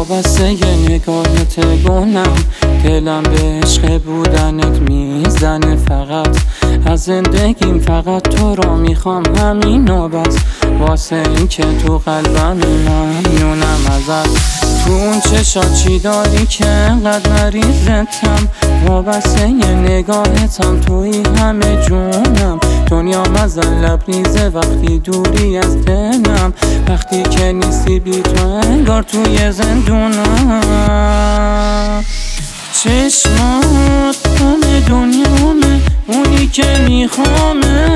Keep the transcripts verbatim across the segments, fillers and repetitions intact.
وابسته یه نگاهت گونم، دلم به عشق بودنت میزنه. فقط از زندگیم فقط تو رو میخوام، همین و بس. واسه این که تو قلبمی ممنونم ازت. تو اون چشات چی داری که انقدر مریضتم؟ وابسته یه نگاهتم، توی همه جونم. دنیام از لبریزه وقتی دوری از دلم. وقتی که نیستی بی تو انگار توی زندونم. چشمات همه دنیامه، اونی که میخوامه.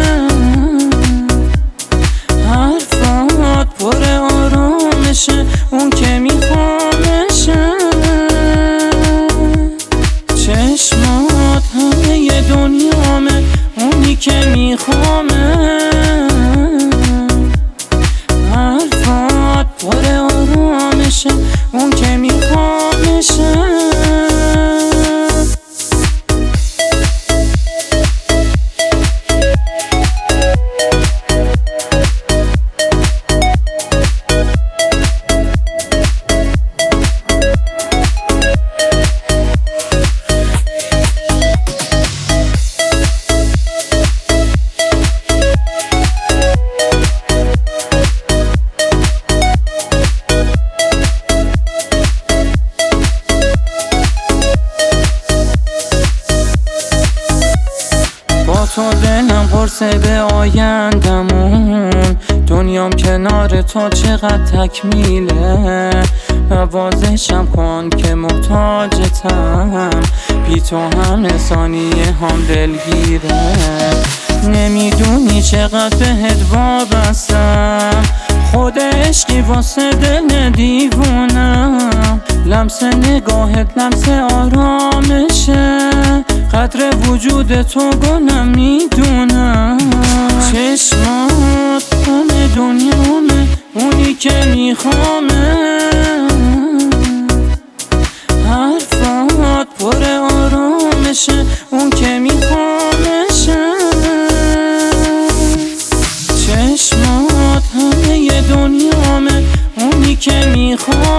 حرفات پر آرامشه، اون که میخوامشه. چشمات همه دنیامه، اونی که میخوامه. حرفات پر آرامشه، اون که میخوامشه. با تو دلم قرصه به آیندمون، دنیام کنار تو چقدر تکمیله. نوازشم کن که محتاجتم، بی تو همه ثانیه هم دلگیره. نمیدونی چقدر بهت وابستم، خود عشقی واسه دل دیوونم. لمس نگاهت لمس آرامشه، قدر وجود تو گنم میدونم. چشمات همه دنیامه، اونی که میخوامه. حرفات پر آرامشه، اون که میخوامشه. چشمات همه دنیامه، اونی که میخوامه.